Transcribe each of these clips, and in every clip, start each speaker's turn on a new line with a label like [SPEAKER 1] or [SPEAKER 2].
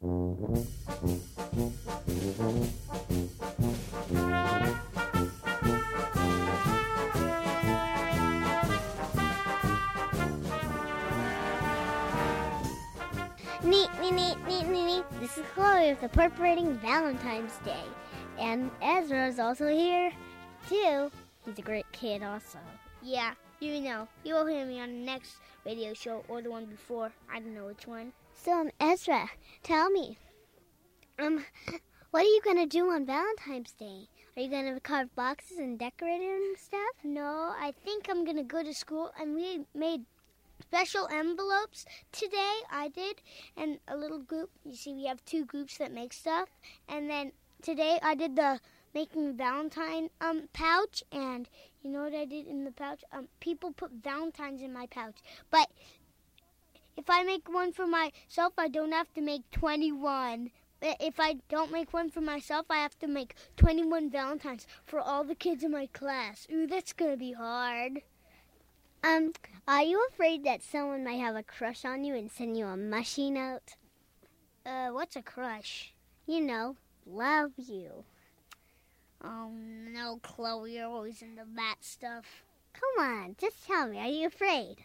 [SPEAKER 1] Neat. This is Chloe with the Perforating Valentine's Day. And Ezra is also here, too. He's a great kid also.
[SPEAKER 2] Yeah, you know. You will hear me on the next radio show or the one before. I don't know which one.
[SPEAKER 1] So, Ezra, tell me, what are you going to do on Valentine's Day? Are you going to carve boxes and decorate it and stuff?
[SPEAKER 2] No, I think I'm going to go to school, and we made special envelopes today. I did, and a little group. You see, we have 2 groups that make stuff. And then today I did the making Valentine pouch, and you know what I did in the pouch? People put Valentines in my pouch. But if I make one for myself, I don't have to make 21. If I don't make one for myself, I have to make 21 Valentines for all the kids in my class. Ooh, that's going to be hard.
[SPEAKER 1] Are you afraid that someone might have a crush on you and send you a mushy note?
[SPEAKER 2] What's a crush?
[SPEAKER 1] You know, love you.
[SPEAKER 2] Oh, no, Chloe, you're always into that stuff.
[SPEAKER 1] Come on, just tell me, are you afraid?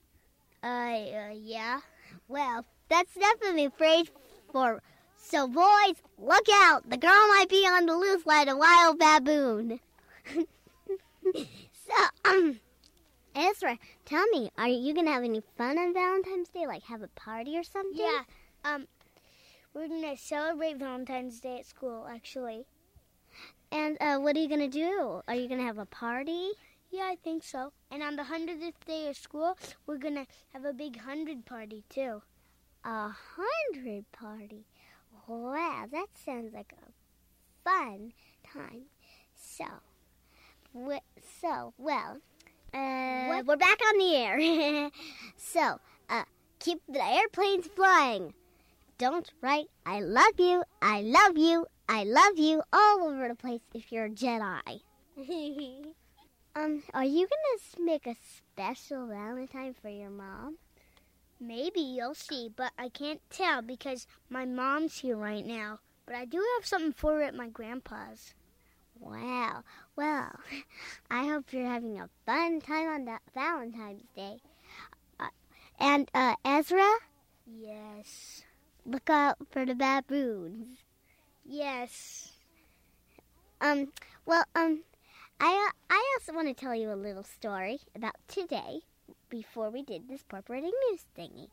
[SPEAKER 2] Yeah.
[SPEAKER 1] Well, that's definitely afraid for... So, boys, look out! The girl might be on the loose like a wild baboon. So, Ezra, tell me, are you going to have any fun on Valentine's Day? Like have a party or something?
[SPEAKER 2] Yeah, we're going to celebrate Valentine's Day at school, actually.
[SPEAKER 1] And what are you going to do? Are you going to have a party?
[SPEAKER 2] Yeah, I think so. And on the 100th day of school, we're going to have a big 100 party, too.
[SPEAKER 1] 100 party? Wow, that sounds like a fun time. We're back on the air. So, keep the airplanes flying. Don't write, I love you, I love you, I love you all over the place if you're a Jedi. Are you going to make a special Valentine for your mom?
[SPEAKER 2] Maybe, you'll see, but I can't tell because my mom's here right now. But I do have something for her at my grandpa's.
[SPEAKER 1] Wow. Well, I hope you're having a fun time on that Valentine's Day. And Ezra?
[SPEAKER 2] Yes.
[SPEAKER 1] Look out for the baboons.
[SPEAKER 2] Yes.
[SPEAKER 1] I also want to tell you a little story about today before we did this Perforating News thingy.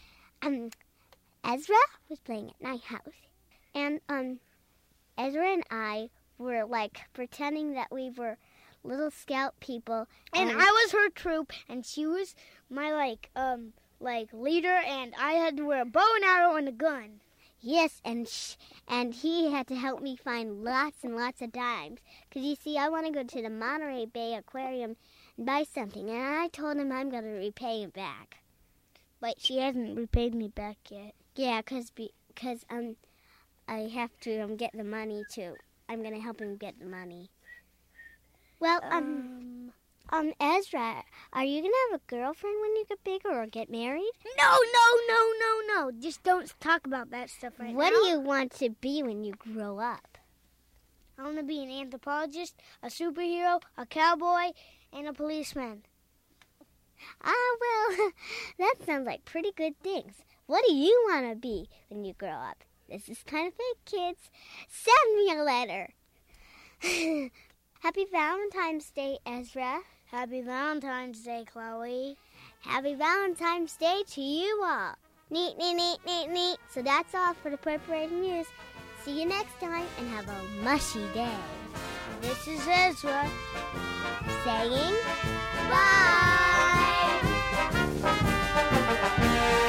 [SPEAKER 1] Ezra was playing at my house, and Ezra and I were like pretending that we were little scout people,
[SPEAKER 2] and I was her troop, and she was my like leader, and I had to wear a bow and arrow and a gun.
[SPEAKER 1] Yes, and he had to help me find lots and lots of dimes. Because, you see, I want to go to the Monterey Bay Aquarium and buy something. And I told him I'm going to repay him back.
[SPEAKER 2] But she hasn't repaid me back yet.
[SPEAKER 1] Yeah, because I have to get the money, too. I'm going to help him get the money. Well, Ezra, are you going to have a girlfriend when you get bigger or get married?
[SPEAKER 2] No. Just don't talk about that stuff right now.
[SPEAKER 1] What do you want to be when you grow up?
[SPEAKER 2] I want to be an anthropologist, a superhero, a cowboy, and a policeman.
[SPEAKER 1] Well, that sounds like pretty good things. What do you want to be when you grow up? This is kind of fake, kids. Send me a letter. Happy Valentine's Day, Ezra.
[SPEAKER 2] Happy Valentine's Day, Chloe.
[SPEAKER 1] Happy Valentine's Day to you all. Neat. So that's all for the Perforating News. See you next time and have a mushy day.
[SPEAKER 2] This is Ezra
[SPEAKER 1] saying bye.